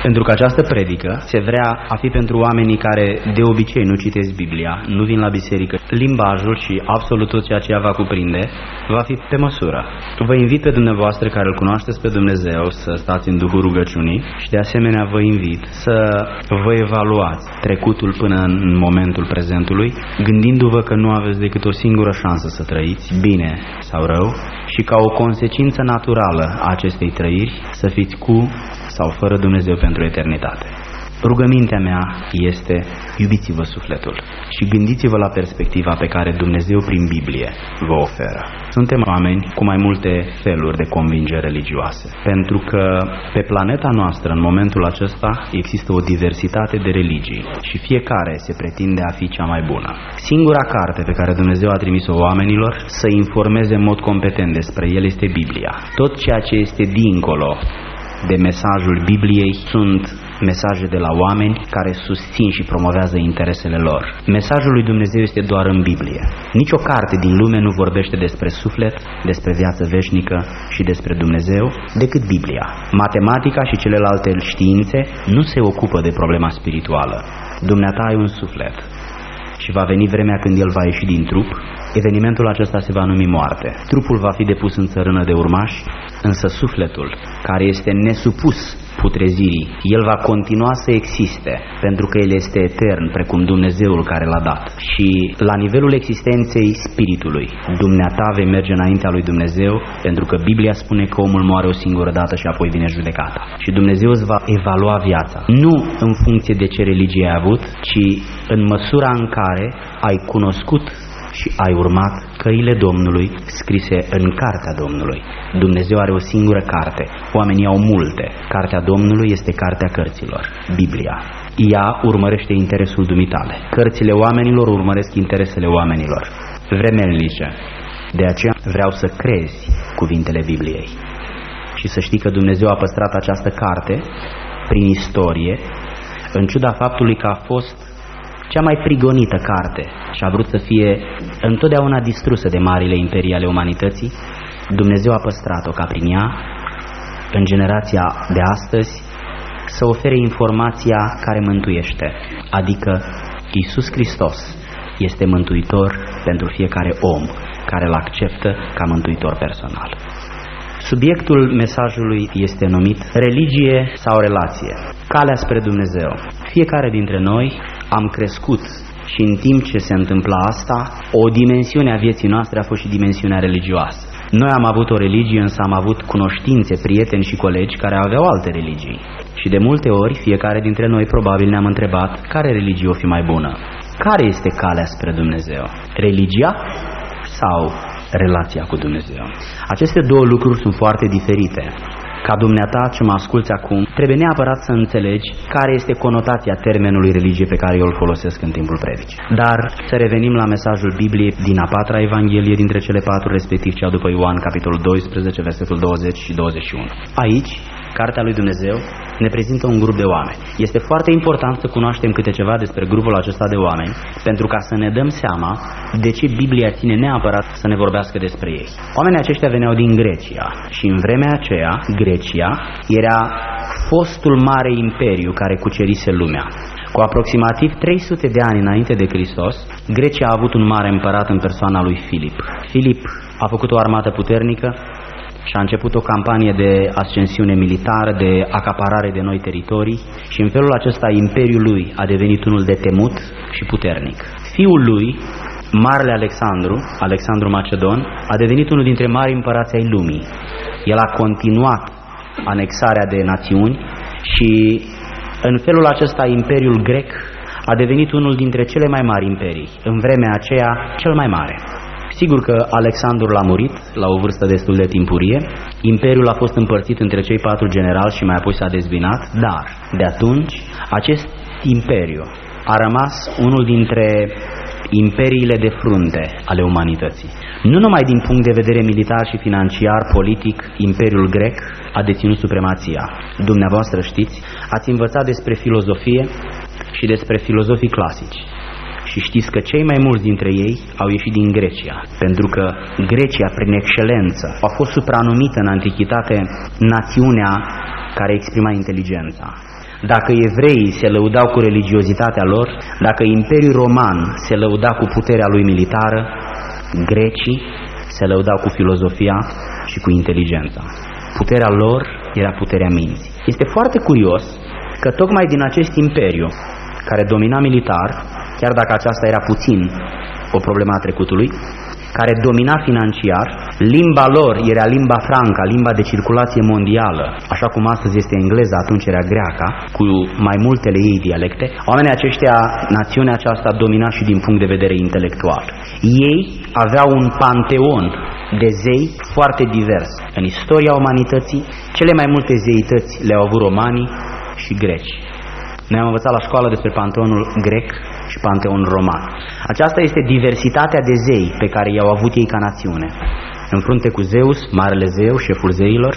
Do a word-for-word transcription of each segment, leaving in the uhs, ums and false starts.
Pentru că această predică se vrea a fi pentru oamenii care de obicei nu citesc Biblia, nu vin la biserică. Limbajul și absolut tot ceea ce ea va cuprinde va fi pe măsură. Vă invit pe dumneavoastră care îl cunoașteți pe Dumnezeu să stați în Duhul rugăciunii și de asemenea vă invit să vă evaluați trecutul până în momentul prezentului, gândindu-vă că nu aveți decât o singură șansă să trăiți, bine sau rău, și ca o consecință naturală a acestei trăiri să fiți cu sau fără Dumnezeu pentru eternitate. Rugămintea mea este: iubiți-vă sufletul și gândiți-vă la perspectiva pe care Dumnezeu prin Biblie vă oferă. Suntem oameni cu mai multe feluri de convingeri religioase, pentru că pe planeta noastră în momentul acesta există o diversitate de religii și fiecare se pretinde a fi cea mai bună. Singura carte pe care Dumnezeu a trimis-o oamenilor să informeze în mod competent despre el este Biblia. Tot ceea ce este dincolo de mesajul Bibliei sunt mesaje de la oameni care susțin și promovează interesele lor. Mesajul lui Dumnezeu este doar în Biblie. Nici o carte din lume nu vorbește despre suflet, despre viață veșnică și despre Dumnezeu decât Biblia. Matematica și celelalte științe nu se ocupă de problema spirituală. Dumneata ai un suflet și va veni vremea când el va ieși din trup. Evenimentul acesta se va numi moarte. Trupul va fi depus în țărână de urmași, însă sufletul, care este nesupus putrezirii, el va continua să existe, pentru că el este etern, precum Dumnezeul care l-a dat. Și la nivelul existenței spiritului, dumneata vei merge înaintea lui Dumnezeu, pentru că Biblia spune că omul moare o singură dată și apoi vine judecata. Și Dumnezeu îți va evalua viața, nu în funcție de ce religie ai avut, ci în măsura în care ai cunoscut și ai urmat căile Domnului scrise în Cartea Domnului. Dumnezeu are o singură carte, oamenii au multe. Cartea Domnului este cartea cărților, Biblia. Ea urmărește interesul dumitale. Cărțile oamenilor urmăresc interesele oamenilor, vremelnice. De aceea vreau să crezi cuvintele Bibliei și să știi că Dumnezeu a păstrat această carte prin istorie, în ciuda faptului că a fost cea mai prigonită carte și a vrut să fie întotdeauna distrusă de marile imperii ale umanității. Dumnezeu a păstrat-o ca prin ea, în generația de astăzi, să ofere informația care mântuiește, adică Iisus Hristos este mântuitor pentru fiecare om care îl acceptă ca mântuitor personal. Subiectul mesajului este numit religie sau relație, calea spre Dumnezeu. Fiecare dintre noi am crescut și în timp ce se întâmpla asta, o dimensiune a vieții noastre a fost și dimensiunea religioasă. Noi am avut o religie, însă am avut cunoștințe, prieteni și colegi care aveau alte religii. Și de multe ori, fiecare dintre noi probabil ne-am întrebat care religie o fi mai bună. Care este calea spre Dumnezeu? Religia sau relația cu Dumnezeu? Aceste două lucruri sunt foarte diferite. Ca dumneata ce mă asculți acum, trebuie neapărat să înțelegi care este conotația termenului religie pe care eu îl folosesc în timpul predicii. Dar să revenim la mesajul Bibliei din a patra Evanghelie dintre cele patru, respectiv cea după Ioan, capitolul doisprezece, versetul douăzeci și douăzeci și unu. Aici, Cartea lui Dumnezeu ne prezintă un grup de oameni. Este foarte important să cunoaștem câte ceva despre grupul acesta de oameni, pentru ca să ne dăm seama de ce Biblia ține neapărat să ne vorbească despre ei. Oamenii aceștia veneau din Grecia și în vremea aceea, Grecia era fostul mare imperiu care cucerise lumea. Cu aproximativ trei sute de ani înainte de Hristos, Grecia a avut un mare împărat în persoana lui Filip. Filip a făcut o armată puternică și a început o campanie de ascensiune militară, de acaparare de noi teritorii și în felul acesta imperiul lui a devenit unul de temut și puternic. Fiul lui, Marele Alexandru, Alexandru Macedon, a devenit unul dintre mari împărați ai lumii. El a continuat anexarea de națiuni și în felul acesta imperiul grec a devenit unul dintre cele mai mari imperii, în vremea aceea cel mai mare. Sigur că Alexandru l-a murit la o vârstă destul de timpurie, imperiul a fost împărțit între cei patru generali și mai apoi s-a dezbinat, dar de atunci acest imperiu a rămas unul dintre imperiile de frunte ale umanității. Nu numai din punct de vedere militar și financiar, politic, imperiul grec a deținut supremația. Dumneavoastră știți, ați învățat despre filozofie și despre filozofii clasici. Și știți că cei mai mulți dintre ei au ieșit din Grecia, pentru că Grecia, prin excelență, a fost supranumită în antichitate națiunea care exprima inteligența. Dacă evreii se lăudau cu religiozitatea lor, dacă Imperiul Roman se lăuda cu puterea lui militară, grecii se lăudau cu filozofia și cu inteligența. Puterea lor era puterea minții. Este foarte curios că tocmai din acest imperiu care domina militar, chiar dacă aceasta era puțin o problemă a trecutului, care domina financiar, limba lor era limba franca, limba de circulație mondială, așa cum astăzi este engleza, atunci era greaca, cu mai multele ei dialecte. Oamenii aceștia, națiunea aceasta domina și din punct de vedere intelectual. Ei aveau un panteon de zei foarte divers. În istoria umanității, cele mai multe zeități le-au avut romanii și greci. Noi am învățat la școală despre panteonul grec și panteonul roman. Aceasta este diversitatea de zei pe care i-au avut ei ca națiune. În frunte cu Zeus, marele zeu, șeful zeilor,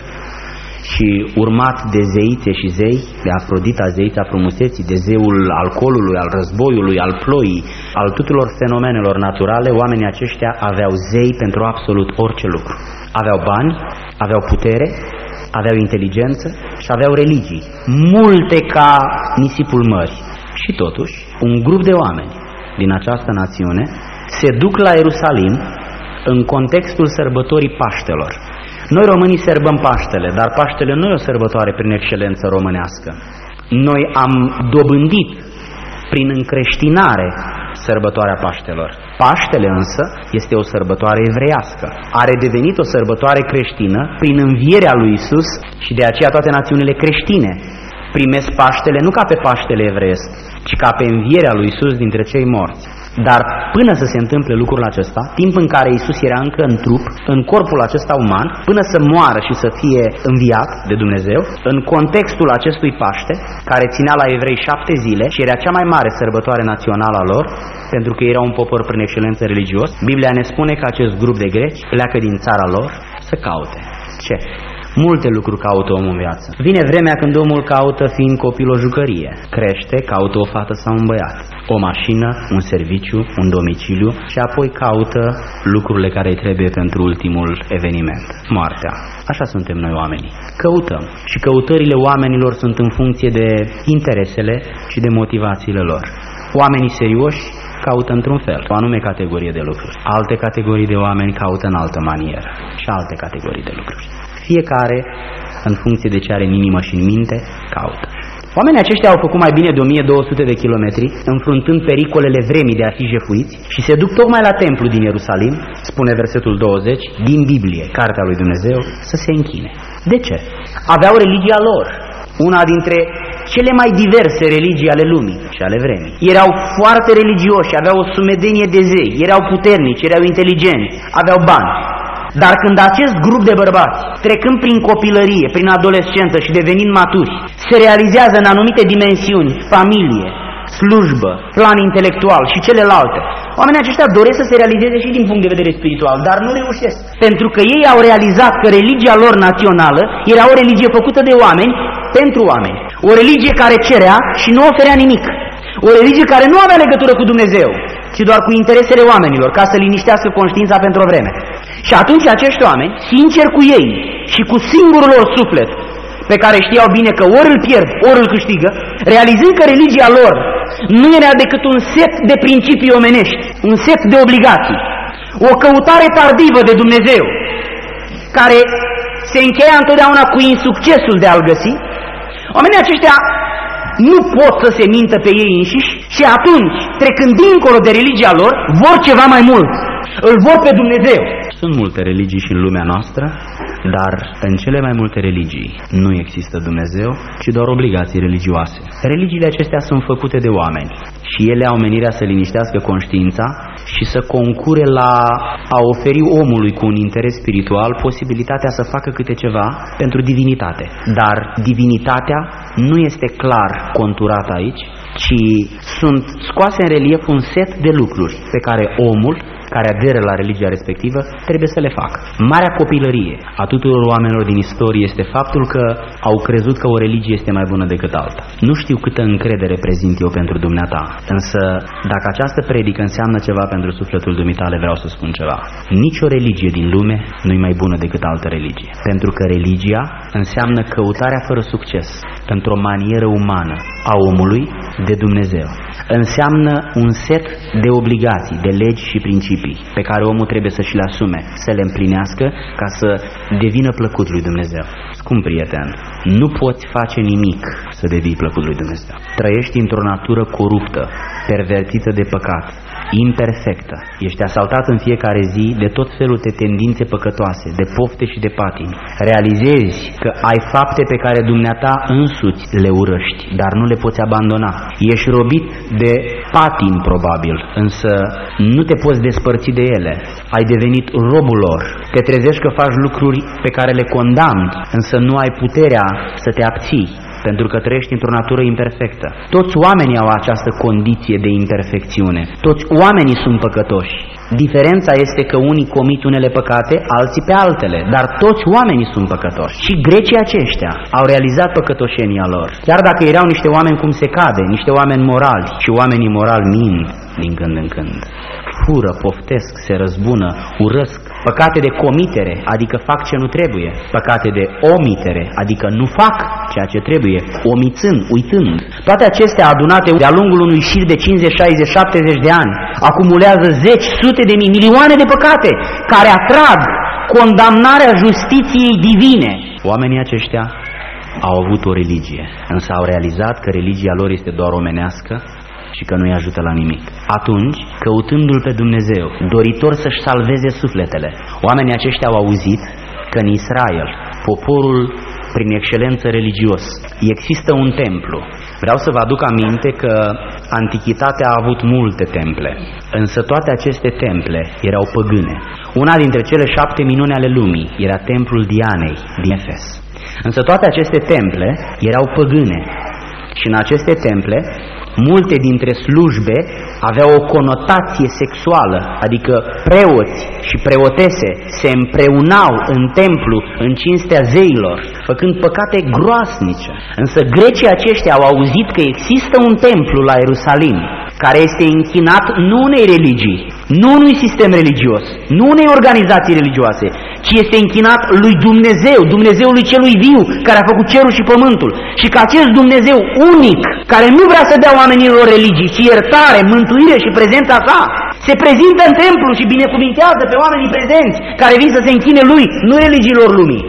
și urmat de zeițe și zei, de Afrodita, zeița frumuseții, de zeul alcoolului, al războiului, al ploii, al tuturor fenomenelor naturale. Oamenii aceștia aveau zei pentru absolut orice lucru. Aveau bani, aveau putere, aveau inteligență și aveau religii, multe ca nisipul mării. Și totuși, un grup de oameni din această națiune se duc la Ierusalim în contextul sărbătorii Paștelor. Noi românii sărbăm Paștele, dar Paștele nu e o sărbătoare prin excelență românească. Noi am dobândit prin încreștinare sărbătoarea Paștelor. Paștele însă este o sărbătoare evreiască. A redevenit o sărbătoare creștină prin învierea lui Isus și de aceea toate națiunile creștine primesc Paștele nu ca pe Paștele evreiesc, ci ca pe învierea lui Isus dintre cei morți. Dar până să se întâmple lucrul acesta, timp în care Isus era încă în trup, în corpul acesta uman, până să moară și să fie înviat de Dumnezeu, în contextul acestui Paște, care ținea la evrei șapte zile și era cea mai mare sărbătoare națională a lor, pentru că era un popor prin excelență religios, Biblia ne spune că acest grup de greci pleacă din țara lor să caute. Ce? Multe lucruri caută omul în viață. Vine vremea când omul caută, fiind copil, o jucărie. Crește, caută o fată sau un băiat, o mașină, un serviciu, un domiciliu și apoi caută lucrurile care îi trebuie pentru ultimul eveniment, moartea. Așa suntem noi oamenii. Căutăm. Și căutările oamenilor sunt în funcție de interesele și de motivațiile lor. Oamenii serioși caută într-un fel, o anume categorie de lucruri. Alte categorii de oameni caută în altă manieră și alte categorii de lucruri. Fiecare, în funcție de ce are în inimă și în minte, caută. Oamenii aceștia au făcut mai bine de o mie două sute de kilometri, înfruntând pericolele vremii de a fi jefuiți, și se duc tocmai la templu din Ierusalim, spune versetul douăzeci, din Biblie, cartea lui Dumnezeu, să se închine. De ce? Aveau religia lor, una dintre cele mai diverse religii ale lumii și ale vremii. Erau foarte religioși, aveau o sumedenie de zei, erau puternici, erau inteligenți, aveau bani. Dar când acest grup de bărbați, trecând prin copilărie, prin adolescență și devenind maturi, se realizează în anumite dimensiuni, familie, slujbă, plan intelectual și celelalte, oamenii aceștia doresc să se realizeze și din punct de vedere spiritual, dar nu reușesc. Pentru că ei au realizat că religia lor națională era o religie făcută de oameni pentru oameni. O religie care cerea și nu oferea nimic. O religie care nu avea legătură cu Dumnezeu, ci doar cu interesele oamenilor, ca să liniștească conștiința pentru o vreme. Și atunci acești oameni, sinceri cu ei și cu singurul lor suflet, pe care știau bine că ori îl pierd, ori îl câștigă, realizând că religia lor nu era decât un set de principii omenești, un set de obligații, o căutare tardivă de Dumnezeu, care se încheia întotdeauna cu insuccesul de a-L găsi, oamenii aceștia nu pot să se mintă pe ei înșiși și atunci, trecând dincolo de religia lor, vor ceva mai mult. Îl vor pe Dumnezeu. Sunt multe religii și în lumea noastră, dar în cele mai multe religii nu există Dumnezeu, ci doar obligații religioase. Religiile acestea sunt făcute de oameni și ele au menirea să liniștească conștiința și să concure la a oferi omului cu un interes spiritual posibilitatea să facă câte ceva pentru divinitate. Dar divinitatea nu este clar conturată aici, ci sunt scoase în relief un set de lucruri pe care omul care aderă la religia respectivă trebuie să le facă. Marea copilărie a tuturor oamenilor din istorie este faptul că au crezut că o religie este mai bună decât alta. Nu știu câtă încredere prezint eu pentru dumneata, însă dacă această predică înseamnă ceva pentru sufletul dumitale, vreau să spun ceva. Nici o religie din lume nu e mai bună decât altă religie, pentru că religia înseamnă căutarea fără succes într-o manieră umană a omului de Dumnezeu. Înseamnă un set de obligații, de legi și principii pe care omul trebuie să și le asume, să le împlinească ca să devină plăcut lui Dumnezeu. Scump prieten, nu poți face nimic să devii plăcut lui Dumnezeu. Trăiești într-o natură coruptă, pervertită de păcat, imperfectă. Ești asaltat în fiecare zi de tot felul de tendințe păcătoase, de pofte și de patimi. Realizezi că ai fapte pe care dumneata însuți le urăști, dar nu le poți abandona. Ești robit de patimi probabil, însă nu te poți despărți de ele. Ai devenit robul lor. Te trezești că faci lucruri pe care le condamni, însă nu ai puterea să te abții, pentru că trăiești într-o natură imperfectă. Toți oamenii au această condiție de imperfecțiune. Toți oamenii sunt păcătoși. Diferența este că unii comit unele păcate, alții pe altele, dar toți oamenii sunt păcătoși. Și grecii aceștia au realizat păcătoșenia lor. Chiar dacă erau niște oameni cum se cade, niște oameni morali, și oamenii morali mint din când în când. Fură, poftesc, se răzbună, urăsc. Păcate de comitere, adică fac ce nu trebuie. Păcate de omitere, adică nu fac ceea ce trebuie, omițând, uitând. Toate acestea adunate de-a lungul unui șir de cincizeci, șaizeci, șaptezeci de ani acumulează zeci, sute de mii, milioane de păcate care atrag condamnarea justiției divine. Oamenii aceștia au avut o religie, însă au realizat că religia lor este doar omenească și că nu-i ajută la nimic. Atunci, căutându-L pe Dumnezeu, doritor să-și salveze sufletele, oamenii aceștia au auzit că în Israel, poporul prin excelență religios, există un templu. Vreau să vă aduc aminte că antichitatea a avut multe temple, însă toate aceste temple erau păgâne. Una dintre cele șapte minuni ale lumii era templul Dianei din Efes. Însă toate aceste temple erau păgâne și în aceste temple multe dintre slujbe aveau o conotație sexuală, adică preoți și preotese se împreunau în templu în cinstea zeilor, făcând păcate groasnice. Însă grecii aceștia au auzit că există un templu la Ierusalim care este închinat nu unei religii, nu unui sistem religios, nu unei organizații religioase, ci este închinat lui Dumnezeu, Dumnezeului celui viu, care a făcut cerul și pământul. Și că acest Dumnezeu unic, care nu vrea să dea oamenilor religii, ci iertare, mântuire și prezența sa, se prezintă în templu și binecuvintează pe oamenii prezenți, care vin să se închine lui, nu religiilor lumii.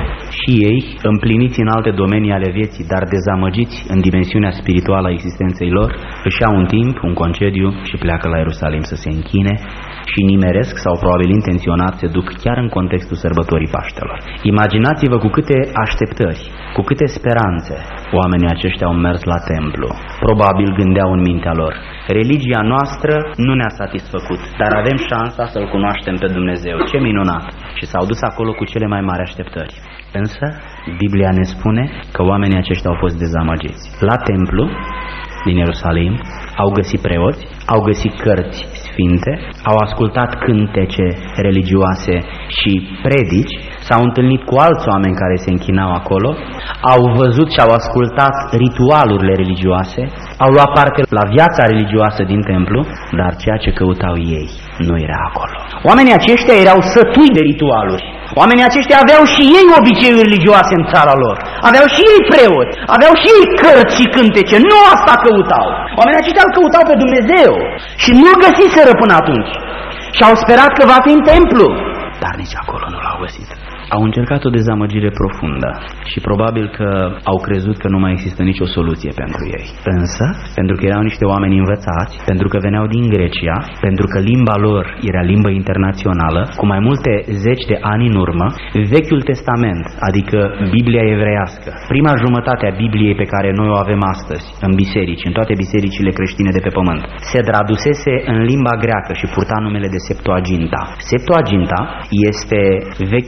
Și ei, împliniți în alte domenii ale vieții, dar dezamăgiți în dimensiunea spirituală a existenței lor, își iau un timp, un concediu și pleacă la Ierusalim să se închine și nimeresc sau probabil intenționat se duc chiar în contextul sărbătorii Paștelor. Imaginați-vă cu câte așteptări, cu câte speranțe oamenii aceștia au mers la templu. Probabil gândeau în mintea lor: religia noastră nu ne-a satisfăcut, dar avem șansa să-L cunoaștem pe Dumnezeu. Ce minunat! Și s-au dus acolo cu cele mai mari așteptări. Însă, Biblia ne spune că oamenii aceștia au fost dezamăgiți. La templu din Ierusalim au găsit preoți, au găsit cărți sfinte, au ascultat cântece religioase și predici, s-au întâlnit cu alți oameni care se închinau acolo, au văzut și au ascultat ritualurile religioase, au luat parte la viața religioasă din templu, dar ceea ce căutau ei nu era acolo. Oamenii aceștia erau sătui de ritualuri. Oamenii aceștia aveau și ei obiceiuri religioase în țara lor. Aveau și ei preoți, aveau și ei cărți și cântece. Nu asta căutau. Oamenii aceștia îl căutau pe Dumnezeu și nu-l găsiseră până atunci. Și au sperat că va fi în templu, dar nici acolo nu l-au găsit. Au încercat o dezamăgire profundă și probabil că au crezut că nu mai există nicio soluție pentru ei. Însă, pentru că erau niște oameni învățați, pentru că veneau din Grecia, pentru că limba lor era limbă internațională, cu mai multe zeci de ani în urmă, Vechiul Testament, adică Biblia evreiască, prima jumătate a Bibliei pe care noi o avem astăzi în biserici, în toate bisericile creștine de pe pământ, se tradusese în limba greacă și purta numele de Septuaginta. Septuaginta este Vechiul Testament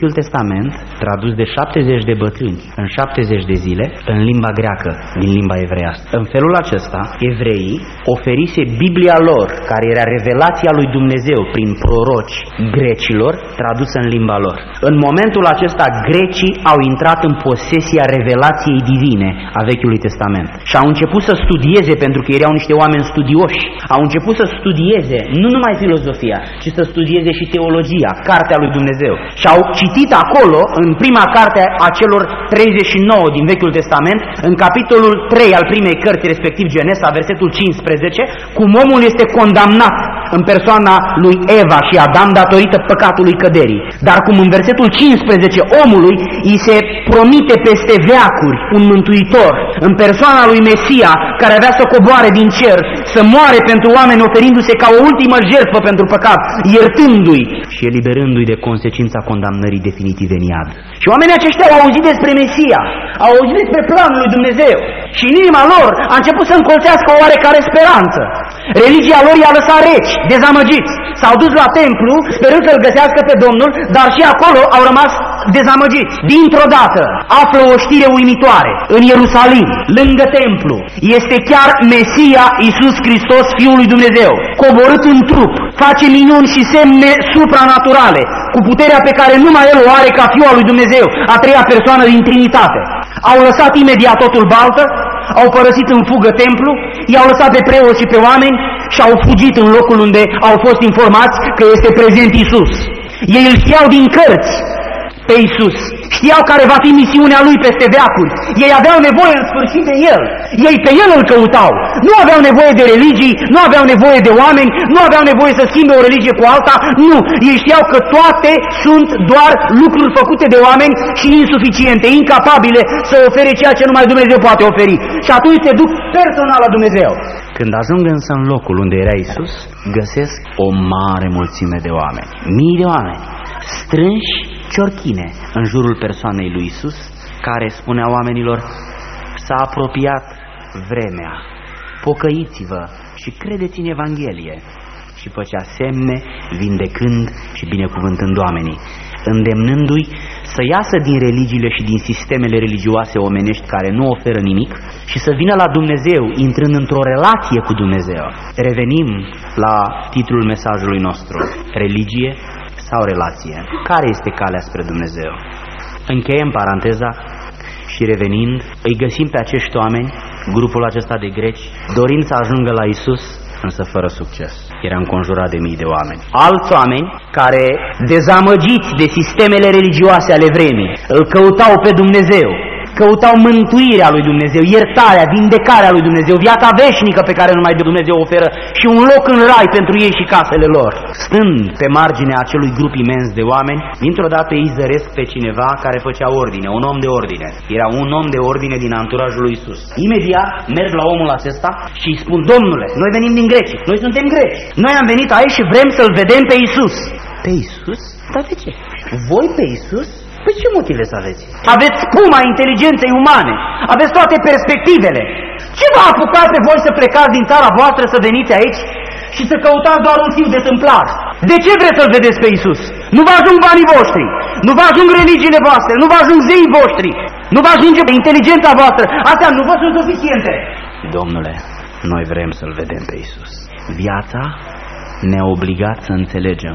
Testament, tradus de șaptezeci de bătrâni în șaptezeci de zile, în limba greacă, din limba evreiască. În felul acesta, evreii oferise Biblia lor, care era revelația lui Dumnezeu prin proroci grecilor, tradusă în limba lor. În momentul acesta, grecii au intrat în posesia revelației divine a Vechiului Testament și au început să studieze, pentru că erau niște oameni studioși, au început să studieze nu numai filozofia, ci să studieze și teologia, cartea lui Dumnezeu. Și au citit acolo, în prima carte a celor treizeci și nouă din Vechiul Testament, în capitolul trei al primei cărți, respectiv Genesa, versetul cincisprezece, cum omul este condamnat în persoana lui Eva și Adam datorită păcatului căderii. Dar cum în versetul cincisprezece omului îi se promite peste veacuri un mântuitor, în persoana lui Mesia, care avea să coboare din cer, să moare pentru oameni, oferindu-se ca o ultimă jertfă pentru păcat, iertându-i și eliberându-i de consecința condamnării definitive în iad. Și oamenii aceștia au auzit despre Mesia, au auzit despre planul lui Dumnezeu și în inima lor a început să încolțească o oarecare speranță. Religia lor i-a lăsat reci, dezamăgiți. S-au dus la templu sperând să-L găsească pe Domnul, dar și acolo au rămas dezamăgiți. Dintr-o dată află o știre uimitoare. În Ierusalim, lângă templu, este chiar Mesia Iisus Hristos, Fiul lui Dumnezeu, coborât în trup, face minuni și semne supranaturale, cu puterea pe care numai El o are ca Fiul al lui Dumnezeu, a treia persoană din Trinitate. Au lăsat imediat totul baltă, au părăsit în fugă templu, i-au lăsat pe preoți și pe oameni și au fugit în locul unde au fost informați că este prezent Iisus. Ei îl știau din cărți pe Iisus, știau care va fi misiunea Lui peste veacuri. Ei aveau nevoie în sfârșit de El. Ei pe El îl căutau. Nu aveau nevoie de religii, nu aveau nevoie de oameni, nu aveau nevoie să schimbe o religie cu alta, nu. Ei știau că toate sunt doar lucruri făcute de oameni și insuficiente, incapabile să ofere ceea ce numai Dumnezeu poate oferi. Și atunci se duc personal la Dumnezeu. Când ajung însă în locul unde era Iisus, găsesc o mare mulțime de oameni, mii de oameni, strânși ciorchine în jurul persoanei lui Iisus, care spunea oamenilor: s-a apropiat vremea, pocăiți-vă și credeți în Evanghelie. Și făcea semne, vindecând și binecuvântând oamenii, îndemnându-i să iasă din religiile și din sistemele religioase omenești care nu oferă nimic și să vină la Dumnezeu, intrând într-o relație cu Dumnezeu. Revenim la titlul mesajului nostru: religie sau relație? Care este calea spre Dumnezeu? Încheiem paranteza și revenind, îi găsim pe acești oameni, grupul acesta de greci, dorind să ajungă la Iisus, însă fără succes. Era înconjurat de mii de oameni. Alți oameni care, dezamăgiți de sistemele religioase ale vremii, îl căutau pe Dumnezeu, căutau mântuirea lui Dumnezeu, iertarea, vindecarea lui Dumnezeu, viața veșnică pe care numai Dumnezeu oferă și un loc în rai pentru ei și casele lor. Stând pe marginea acelui grup imens de oameni, dintr-o dată ei zăresc pe cineva care făcea ordine, un om de ordine. Era un om de ordine din anturajul lui Iisus. Imediat merg la omul acesta și îi spun: Domnule, noi venim din Greci, noi suntem greci, noi am venit aici și vrem să-L vedem pe Iisus. Pe Iisus? Dar de ce? Voi pe Iisus? Păi ce motive să aveți? Aveți spuma inteligenței umane, aveți toate perspectivele. Ce v-a apucat pe voi să plecați din țara voastră, să veniți aici și să căutați doar un fiu de tâmplar? De ce vreți să-L vedeți pe Iisus? Nu vă ajung banii voștri, nu vă ajung religiile voastre, nu vă ajung zeii voștri, nu vă ajunge inteligența voastră, astea nu vă sunt suficiente. Domnule, noi vrem să-L vedem pe Iisus. Viața ne-a obligat să înțelegem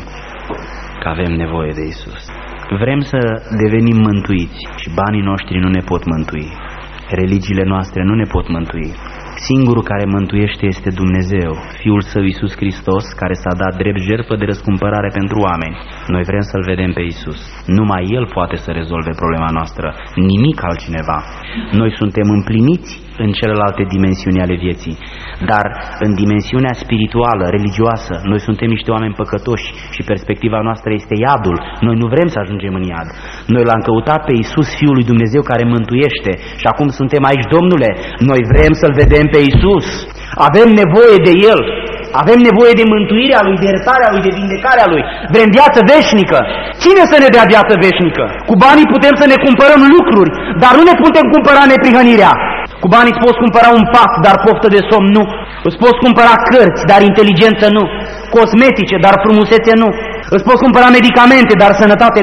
că avem nevoie de Iisus. Vrem să devenim mântuiți și banii noștri nu ne pot mântui. Religiile noastre nu ne pot mântui. Singurul care mântuiește este Dumnezeu, Fiul Său Iisus Hristos, care s-a dat drept jertfă de răscumpărare pentru oameni. Noi vrem să-L vedem pe Iisus. Numai El poate să rezolve problema noastră, nimic altcineva. Noi suntem împliniți în celelalte dimensiuni ale vieții, dar în dimensiunea spirituală, religioasă, noi suntem niște oameni păcătoși și perspectiva noastră este iadul. Noi nu vrem să ajungem în iad. Noi L-am căutat pe Iisus, Fiul lui Dumnezeu, care mântuiește, și acum suntem aici. Domnule, noi vrem să-L vedem pe Iisus. Avem nevoie de El. Avem nevoie de mântuirea Lui, de iertarea Lui, de vindecarea Lui. Vrem viață veșnică. Cine să ne dea viață veșnică? Cu banii putem să ne cumpărăm lucruri, dar nu ne putem cumpăra neprihănirea. Cu banii îți poți cumpăra un pat, dar poftă de somn nu. Îți poți cumpăra cărți, dar inteligență nu. Cosmetice, dar frumusețe nu. Îți poți cumpăra medicamente, dar sănătate nu.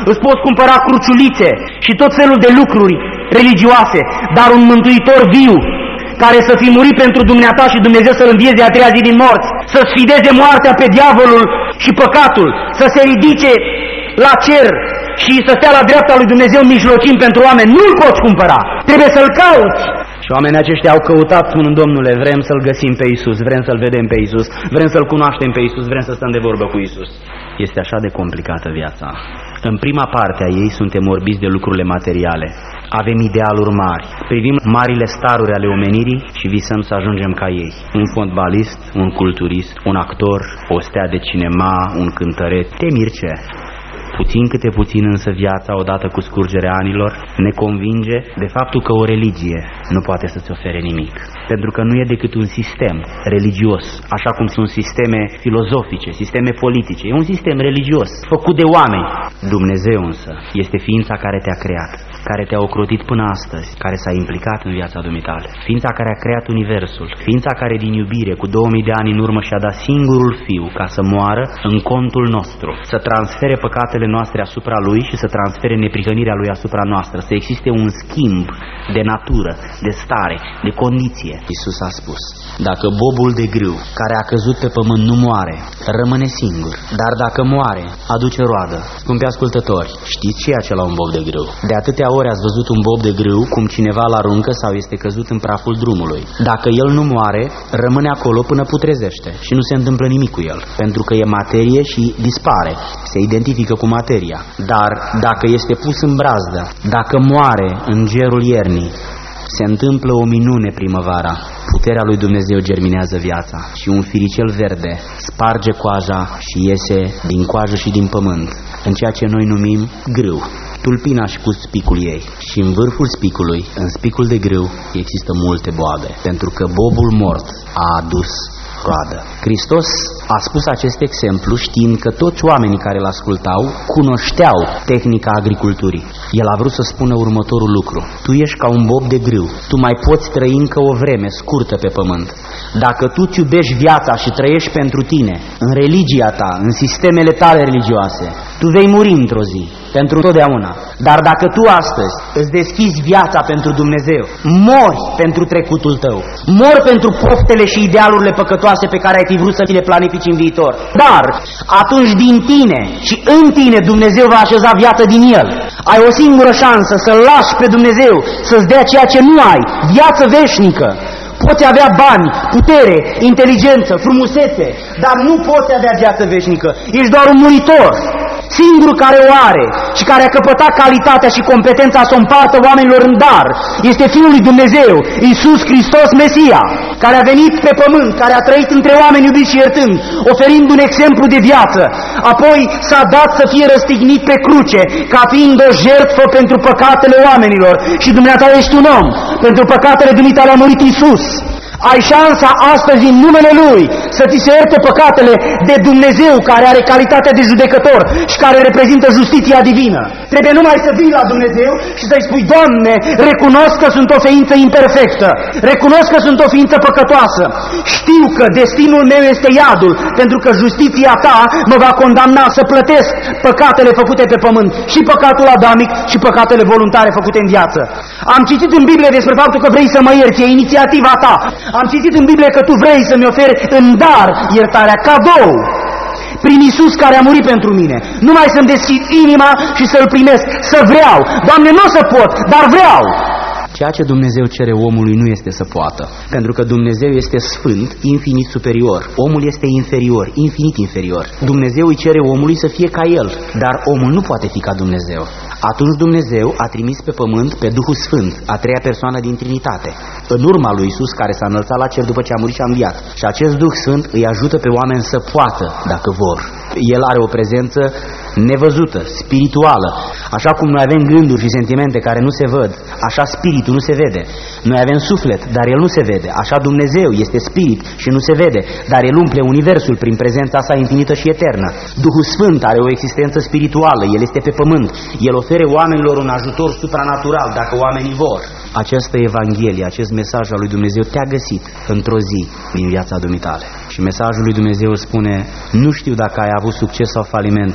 îți poți cumpăra cruciulițe și tot felul de lucruri religioase, dar un mântuitor viu, care să fi murit pentru dumneata și Dumnezeu să-L învieze a treia zi din morți, să sfideze moartea pe diavolul și păcatul, să se ridice la cer și să stea la dreapta lui Dumnezeu mijlocind pentru oameni, nu-L poți cumpăra, trebuie să-L cauți. Și oamenii aceștia au căutat spunând, Domnule, vrem să-L găsim pe Iisus, vrem să-L vedem pe Iisus, vrem să-L cunoaștem pe Iisus, vrem să stăm de vorbă cu Iisus. Este așa de complicată viața. În prima parte a ei suntem orbiți de lucrurile materiale. Avem idealuri mari, privim marile staruri ale omenirii și visăm să ajungem ca ei. Un fotbalist, un culturist, un actor, o stea de cinema, un cântăret. Te miri ce? Puțin câte puțin însă viața, odată cu scurgerea anilor, ne convinge de faptul că o religie nu poate să-ți ofere nimic. Pentru că nu e decât un sistem religios, așa cum sunt sisteme filozofice, sisteme politice. E un sistem religios, făcut de oameni. Dumnezeu însă este ființa care te-a creat, care te-a ocrotit până astăzi, care s-a implicat în viața dumitale. Ființa care a creat universul, ființa care din iubire cu două mii de ani în urmă și-a dat singurul fiu ca să moară în contul nostru, să transfere păcatele noastre asupra lui și să transfere neprihănirea lui asupra noastră, să existe un schimb de natură, de stare, de condiție. Iisus a spus, dacă bobul de grâu care a căzut pe pământ nu moare, rămâne singur, dar dacă moare, aduce roadă. Scumpi ascultători, știți ce e acela un bob de grâu? De atâtea ori ați văzut un bob de grâu cum cineva îl aruncă sau este căzut în praful drumului. Dacă el nu moare, rămâne acolo până putrezește și nu se întâmplă nimic cu el, pentru că e materie și dispare, se identifică cu materia. Dar dacă este pus în brazdă, dacă moare în gerul iernii, se întâmplă o minune primăvara. Puterea lui Dumnezeu germinează viața și un firicel verde sparge coaja și iese din coajă și din pământ, în ceea ce noi numim grâu. Tulpina și cu spicul ei. Și în vârful spicului, în spicul de grâu, există multe boabe, pentru că bobul mort a adus roadă. Hristos a spus acest exemplu știind că toți oamenii care îl ascultau cunoșteau tehnica agriculturii. El a vrut să spună următorul lucru: tu ești ca un bob de grâu, tu mai poți trăi încă o vreme scurtă pe pământ. Dacă tu îți iubești viața și trăiești pentru tine, în religia ta, în sistemele tale religioase, tu vei muri într-o zi, pentru totdeauna. Dar dacă tu astăzi îți deschizi viața pentru Dumnezeu, mori pentru trecutul tău, mori pentru poftele și idealurile păcătoase pe care ai fi vrut să ți le planifici în viitor. Dar atunci din tine și în tine Dumnezeu va așeza viață din el. Ai o singură șansă, să-L lași pe Dumnezeu să-ți dea ceea ce nu ai, viață veșnică. Poți avea bani, putere, inteligență, frumusețe, dar nu poți avea viață veșnică. Ești doar un muritor. Singurul care o are și care a căpătat calitatea și competența să o împartă oamenilor în dar este Fiul lui Dumnezeu, Iisus Hristos Mesia, care a venit pe pământ, care a trăit între oameni iubiți și iertând, oferind un exemplu de viață. Apoi s-a dat să fie răstignit pe cruce, ca fiind o jertfă pentru păcatele oamenilor. Și dumneata ești un om, pentru păcatele dumitale a murit Iisus. Ai șansa astăzi în numele Lui să ți se ierte păcatele de Dumnezeu care are calitatea de judecător și care reprezintă justiția divină. Trebuie numai să vii la Dumnezeu și să-i spui: Doamne, recunosc că sunt o ființă imperfectă, recunosc că sunt o ființă păcătoasă, știu că destinul meu este iadul, pentru că justiția Ta mă va condamna să plătesc păcatele făcute pe pământ, și păcatul adamic și păcatele voluntare făcute în viață. Am citit în Biblie despre faptul că vrei să mă ierți, e inițiativa Ta. Am citit în Biblie că Tu vrei să-mi oferi în dar iertarea, cadou, prin Iisus care a murit pentru mine. Numai să-mi deschid inima și să-L primesc, să vreau. Doamne, nu o să pot, dar vreau. Ceea ce Dumnezeu cere omului nu este să poată, pentru că Dumnezeu este sfânt, infinit superior. Omul este inferior, infinit inferior. Dumnezeu îi cere omului să fie ca El, dar omul nu poate fi ca Dumnezeu. Atunci Dumnezeu a trimis pe pământ pe Duhul Sfânt, a treia persoană din Trinitate, în urma lui Iisus, care s-a înălțat la cer după ce a murit și a înviat. Și acest Duh Sfânt îi ajută pe oameni să poată, dacă vor. El are o prezență nevăzută, spirituală. Așa cum noi avem gânduri și sentimente care nu se văd, așa spiritul nu se vede. Noi avem suflet, dar el nu se vede. Așa Dumnezeu este spirit și nu se vede, dar el umple universul prin prezența sa infinită și eternă. Duhul Sfânt are o existență spirituală, el este pe pământ. El oferă oamenilor un ajutor supranatural dacă oamenii vor. Această Evanghelie, acest mesaj al lui Dumnezeu te-a găsit într-o zi din viața dumitale. Și mesajul lui Dumnezeu spune: nu știu dacă ai avut succes sau faliment în viața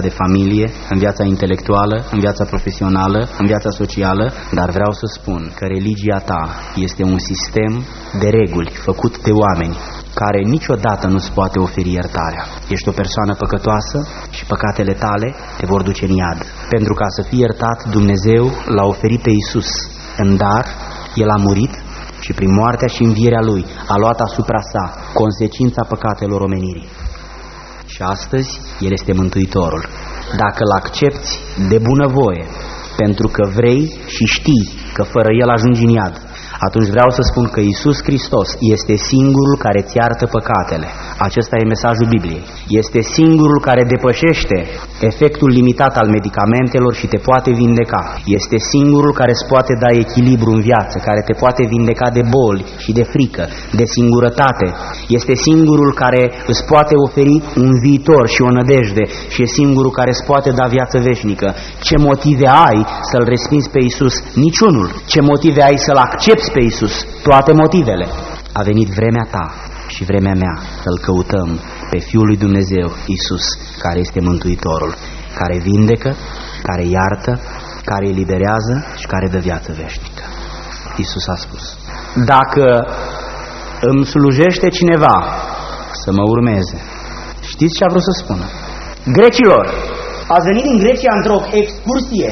de familie, în viața intelectuală, în viața profesională, în viața socială, dar vreau să spun că religia ta este un sistem de reguli făcut de oameni care niciodată nu-ți poate oferi iertarea. Ești o persoană păcătoasă și păcatele tale te vor duce în iad. Pentru ca să fii iertat, Dumnezeu l-a oferit pe Iisus în dar, El a murit și prin moartea și învierea Lui a luat asupra sa consecința păcatelor omenirii. Și astăzi El este Mântuitorul. Dacă îl accepti de bunăvoie, pentru că vrei și știi că fără El ajungi în iad, atunci vreau să spun că Iisus Hristos este singurul care îți iartă păcatele. Acesta e mesajul Bibliei. Este singurul care depășește efectul limitat al medicamentelor și te poate vindeca. Este singurul care îți poate da echilibru în viață, care te poate vindeca de boli și de frică, de singurătate. Este singurul care îți poate oferi un viitor și o nădejde și e singurul care îți poate da viață veșnică. Ce motive ai să-L respingi pe Iisus? Niciunul. Ce motive ai să-L accepti pe Iisus? Toate motivele. A venit vremea ta și vremea mea să-L căutăm pe Fiul lui Dumnezeu, Iisus, care este Mântuitorul, care vindecă, care iartă, care eliberează și care dă viață veșnică. Iisus a spus: dacă îmi slujește cineva să mă urmeze. Știți ce a vrut să spună? Grecilor, ați venit din Grecia într-o excursie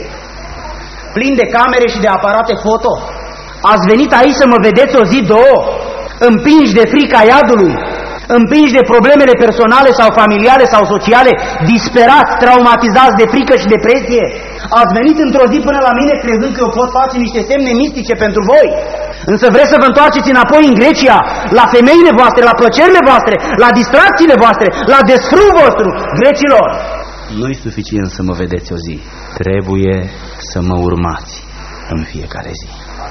plin de camere și de aparate foto? Ați venit aici să mă vedeți o zi, două, împinși de frica iadului, împinși de problemele personale sau familiale sau sociale, disperați, traumatizați de frică și depresie? Ați venit într-o zi până la mine crezând că eu pot face niște semne mistice pentru voi? Însă vreți să vă întoarceți înapoi în Grecia, la femeile voastre, la plăcerile voastre, la distracțiile voastre, la desfrâul vostru, grecilor! Nu-i suficient să mă vedeți o zi, trebuie să mă urmați în fiecare zi.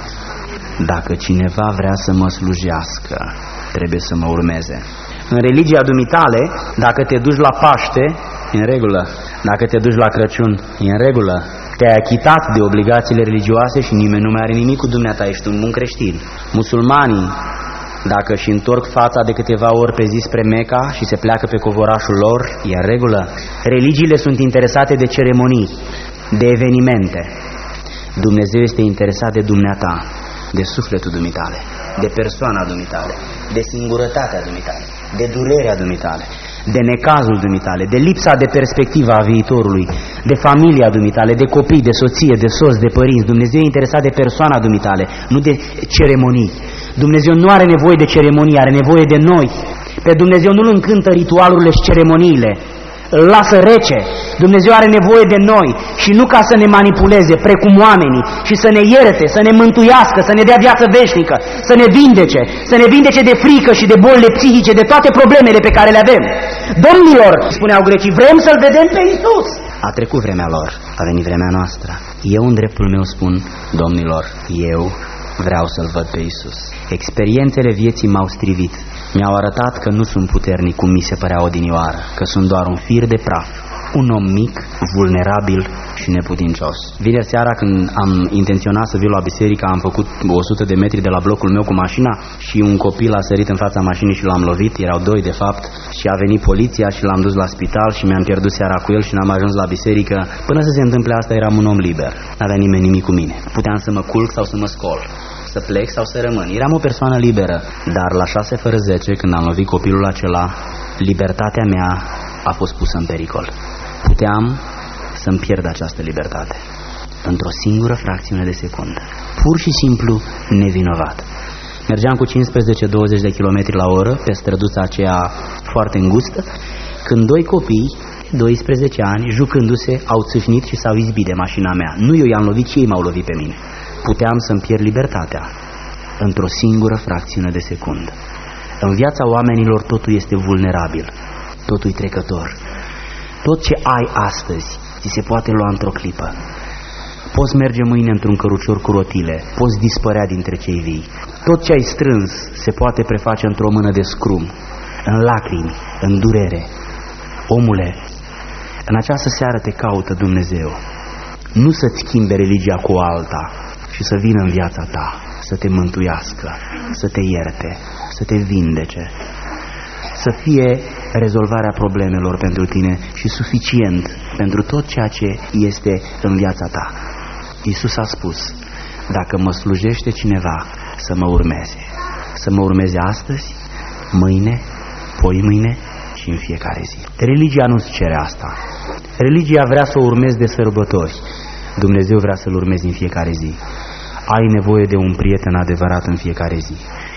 Dacă cineva vrea să mă slujească, trebuie să mă urmeze. În religia dumitale, dacă te duci la Paște, e în regulă. Dacă te duci la Crăciun, e în regulă. Te-ai achitat de obligațiile religioase și nimeni nu mai are nimic cu dumneata, ești un bun creștin. Musulmanii, dacă își întorc fața de câteva ori pe zi spre Meca și se pleacă pe covorașul lor, e în regulă. Religiile sunt interesate de ceremonii, de evenimente. Dumnezeu este interesat de dumneata, de sufletul dumitale, de persoana dumitale, de singurătatea dumitale, de durerea dumitale, de necazul dumitale, de lipsa de perspectivă a viitorului, de familia dumitale, de copii, de soție, de soț, de părinți. Dumnezeu e interesat de persoana dumitale, nu de ceremonii. Dumnezeu nu are nevoie de ceremonii, are nevoie de noi. Pe Dumnezeu nu-L încântă ritualurile și ceremoniile, îl lasă rece. Dumnezeu are nevoie de noi și nu ca să ne manipuleze precum oamenii și să ne ierte, să ne mântuiască, să ne dea viață veșnică, să ne vindece, să ne vindece de frică și de bolile psihice, de toate problemele pe care le avem. Domnilor, spuneau grecii, vrem să-L vedem pe Iisus. A trecut vremea lor, a venit vremea noastră. Eu în dreptul meu spun, domnilor, eu vreau să-L văd pe Iisus. Experiențele vieții m-au strivit. Mi-au arătat că nu sunt puternic cum mi se părea odinioară, că sunt doar un fir de praf, un om mic, vulnerabil și neputincios. Vineri seara, când am intenționat să vin la biserică, am făcut o sută de metri de la blocul meu cu mașina și un copil a sărit în fața mașinii și l-am lovit, erau doi de fapt, și a venit poliția și l-am dus la spital și mi-am pierdut seara cu el și n-am ajuns la biserică. Până să se întâmple asta eram un om liber, n-avea nimeni nimic cu mine. Puteam să mă culc sau să mă scol, să plec sau să rămân. Eram o persoană liberă, dar la șase fără zece, când am lovit copilul acela, libertatea mea a fost pusă în pericol. Puteam să-mi pierd această libertate într-o singură fracțiune de secundă, pur și simplu nevinovat. Mergeam cu cincisprezece douăzeci de kilometri la oră pe străduța aceea foarte îngustă, când doi copii, doisprezece ani, jucându-se, au țâșnit și s-au izbit de mașina mea. Nu eu i-am lovit, ci ei m-au lovit pe mine. Puteam să-mi pierd libertatea într-o singură fracțiune de secundă. În viața oamenilor totul este vulnerabil, totul e trecător. Tot ce ai astăzi ți se poate lua într-o clipă. Poți merge mâine într-un cărucior cu rotile, poți dispărea dintre cei vii. Tot ce ai strâns se poate preface într-o mână de scrum, în lacrimi, în durere. Omule, în această seară te caută Dumnezeu. Nu să-ți schimbe religia cu alta și să vină în viața ta, să te mântuiască, să te ierte, să te vindece, să fie rezolvarea problemelor pentru tine și suficient pentru tot ceea ce este în viața ta. Iisus a spus, dacă mă slujește cineva, să mă urmeze. Să mă urmeze astăzi, mâine, poimâine și în fiecare zi. Religia nu-ți cere asta. Religia vrea să o urmezi de sărbători. Dumnezeu vrea să-L urmezi în fiecare zi. Ai nevoie de un prieten adevărat în fiecare zi.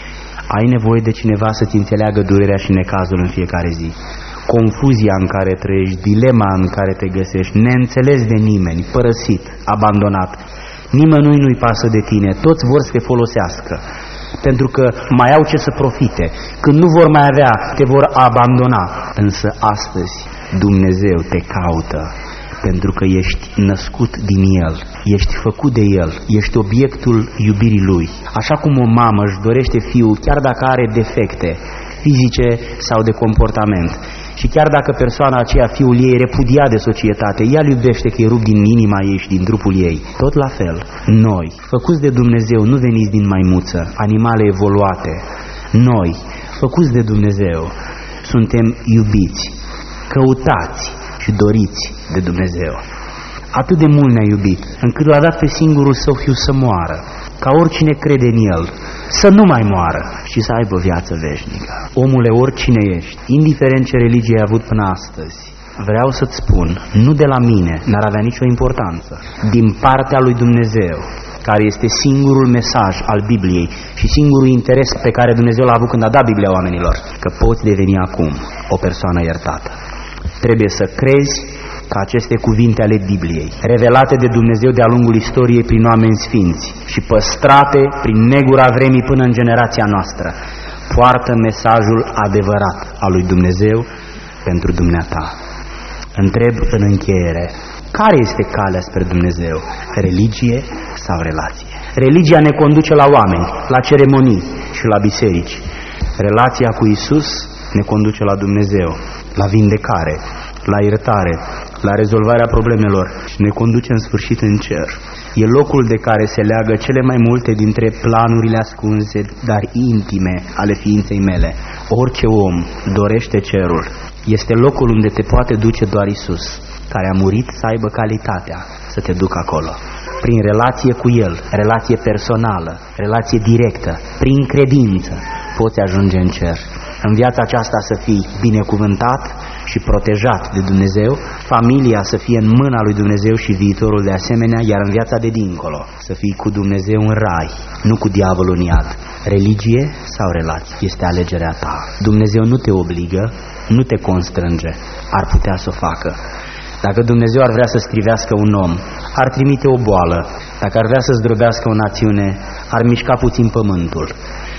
Ai nevoie de cineva să-ți înțeleagă durerea și necazul în fiecare zi. Confuzia în care trăiești, dilema în care te găsești, neînțeles de nimeni, părăsit, abandonat. Nimănui nu-i pasă de tine, toți vor să te folosească, pentru că mai au ce să profite. Când nu vor mai avea, te vor abandona. Însă astăzi Dumnezeu te caută, pentru că ești născut din El, ești făcut de El, ești obiectul iubirii Lui. Așa cum o mamă își dorește fiul, chiar dacă are defecte fizice sau de comportament, și chiar dacă persoana aceea, fiul ei, e repudiat de societate, ea îl iubește că e rupt din inima ei și din trupul ei. Tot la fel, noi, făcuți de Dumnezeu, nu veniți din maimuță, animale evoluate. Noi, făcuți de Dumnezeu, suntem iubiți, căutați și doriți de Dumnezeu. Atât de mult ne-a iubit, încât l-a dat pe singurul Său Fiu să moară, ca oricine crede în El să nu mai moară și să aibă viață veșnică. Omule, oricine ești, indiferent ce religie ai avut până astăzi, vreau să-ți spun, nu de la mine, n-ar avea nicio importanță, din partea lui Dumnezeu, care este singurul mesaj al Bibliei și singurul interes pe care Dumnezeu l-a avut când a dat Biblia oamenilor, că poți deveni acum o persoană iertată. Trebuie să crezi că aceste cuvinte ale Bibliei, revelate de Dumnezeu de-a lungul istoriei prin oameni sfinți și păstrate prin negura vremii până în generația noastră, poartă mesajul adevărat al lui Dumnezeu pentru dumneata. Întreb în încheiere, care este calea spre Dumnezeu? Religie sau relație? Religia ne conduce la oameni, la ceremonii și la biserici. Relația cu Isus ne conduce la Dumnezeu, la vindecare, la iertare, la rezolvarea problemelor și ne conduce în sfârșit în cer. E locul de care se leagă cele mai multe dintre planurile ascunse, dar intime, ale ființei mele. Orice om dorește cerul. Este locul unde te poate duce doar Isus, care a murit să aibă calitatea să te ducă acolo. Prin relație cu El, relație personală, relație directă, prin credință, poți ajunge în cer. În viața aceasta să fii binecuvântat și protejat de Dumnezeu, familia să fie în mâna lui Dumnezeu și viitorul de asemenea, iar în viața de dincolo să fii cu Dumnezeu în rai, nu cu diavolul în iad. Religie sau relație este alegerea ta. Dumnezeu nu te obligă, nu te constrânge, ar putea să o facă. Dacă Dumnezeu ar vrea să strivească un om, ar trimite o boală. Dacă ar vrea să zdrobească o națiune, ar mișca puțin pământul.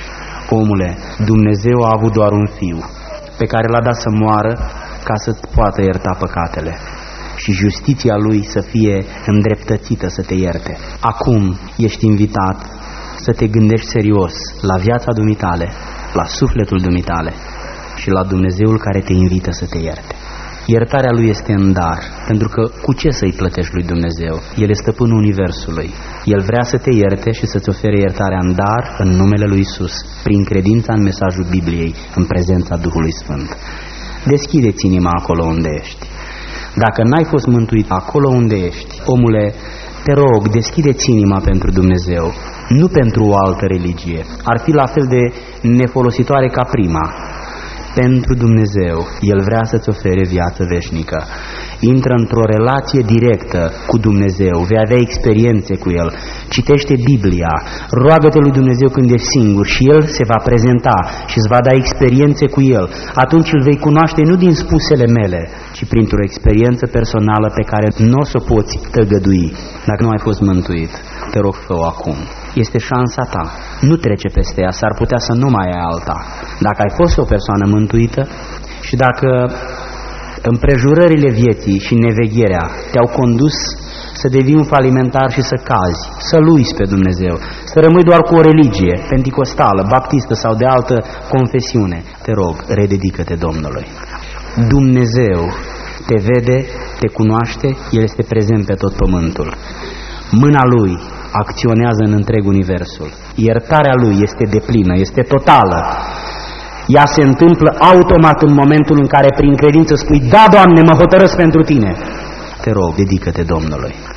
Omule, Dumnezeu a avut doar un fiu pe care l-a dat să moară ca să poată ierta păcatele și justiția Lui să fie îndreptățită să te ierte. Acum ești invitat să te gândești serios la viața dumitale, la sufletul dumitale și la Dumnezeul care te invită să te ierte. Iertarea Lui este în dar, pentru că cu ce să-i plătești lui Dumnezeu? El este stăpânul universului. El vrea să te ierte și să-ți ofere iertarea în dar în numele lui Isus, prin credința în mesajul Bibliei, în prezența Duhului Sfânt. Deschide-ți inima acolo unde ești. Dacă n-ai fost mântuit acolo unde ești, omule, te rog, deschide-ți inima pentru Dumnezeu, nu pentru o altă religie. Ar fi la fel de nefolositoare ca prima. Pentru Dumnezeu, El vrea să-ți ofere viață veșnică. Intră într-o relație directă cu Dumnezeu, vei avea experiențe cu El. Citește Biblia, roagă-te lui Dumnezeu când ești singur și El se va prezenta și îți va da experiențe cu El. Atunci îl vei cunoaște nu din spusele mele, ci printr-o experiență personală pe care nu o să o poți tăgădui. Dacă nu ai fost mântuit, te rog, fă-o acum. Este șansa ta, nu trece peste ea, s-ar putea să nu mai ai alta. Dacă ai fost o persoană mântuită și dacă împrejurările vieții și nevegherea te-au condus să devii un falimentar și să cazi, să-L uiți pe Dumnezeu, să rămâi doar cu o religie penticostală, baptistă sau de altă confesiune, te rog, rededică-te Domnului. Dumnezeu te vede, te cunoaște, El este prezent pe tot pământul. Mâna Lui acționează în întreg universul. Iertarea Lui este deplină, este totală. Ea se întâmplă automat în momentul în care prin credință spui, da, Doamne, mă hotărăsc pentru Tine. te rog, dedică-te Domnului.